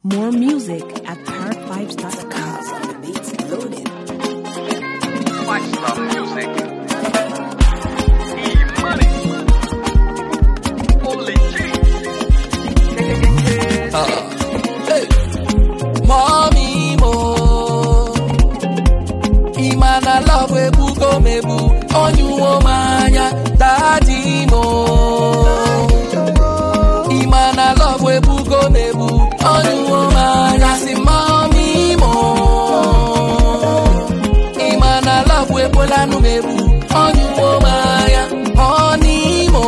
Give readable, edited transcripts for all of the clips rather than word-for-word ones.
More music at parrotvibes.com. Watch the music. E-money. Holy Hey, mommy mo, imana love ebu go mebu, onyu manya, daddy mo, imana love ebu go mebu, onyu manya, si mommy mo, imana love ebu lanu mebu, onyu manya, honey mo,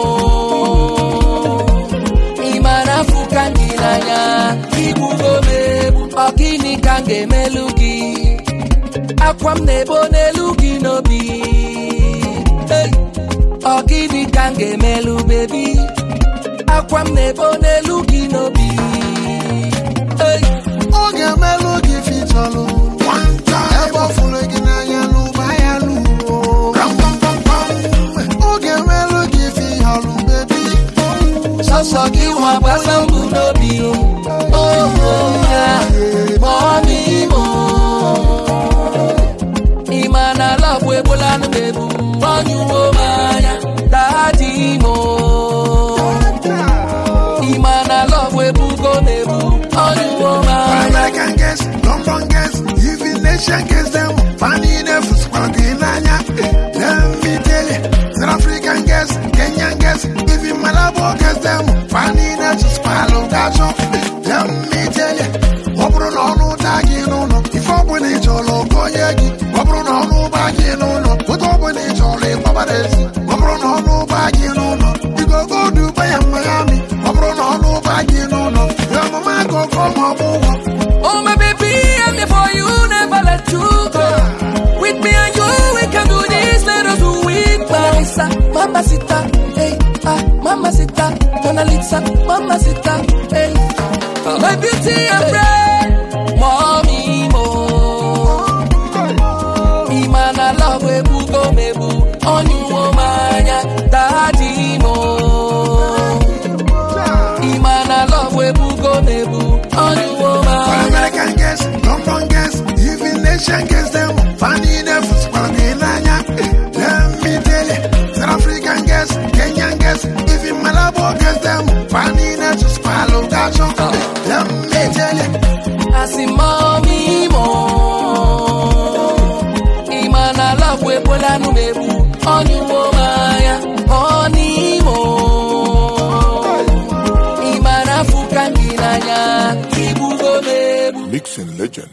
imana fukangilanya. Ogini kange melugi Akwam nebo nelugi nobi Hey Ogini kange melu baby Akwam nebo nelugi nobi Hey Oge melugi fitolu One time Ebo fulegi na yalu bayalu Oge melugi fitolu baby Sosogi wabasambu nobi Oh yeah Mommy mo Imana love we bolanu bebu Onyu manya Daddy mo Imana love we bugo bebu Onyu manya American guests, London guests, even Asian guests them funny enough Spaginanya. Let me tell you South African guests, Kenyan guests, even Malabo guests them funny enough Spalo gacho. Let me tell you Obro no tagi no no. If obone cholo koyegi. Obro no bagi no no. But obone chole paparesi. Obro no bagi no no. You go Dubai and Miami. Obro no bagi no no. Your mama go come home. Oh my baby, I'm there for you, never let you go. With me and you, we can do this. Let us do it, Marisa, Mamacita, hey, Mamacita, Mona Lisa, Mamacita, hey, my beauty and bread, mommy mo. Imana love we bugo mebu, onyu manya, daddy mo. Imana love we bugo mebu, onyu manya. American guests, London guests, even Asian guests them funny enough Spaginanya. Let me tell you South African guests, Kenyan guests, even Malabo guests them funny enough Spalo gacho. Let me tell you I see mommy mo Imana love we bolanu mebu Onyu manya Honey mo Imana fukangilanya Ibugo mebu Mixing legend.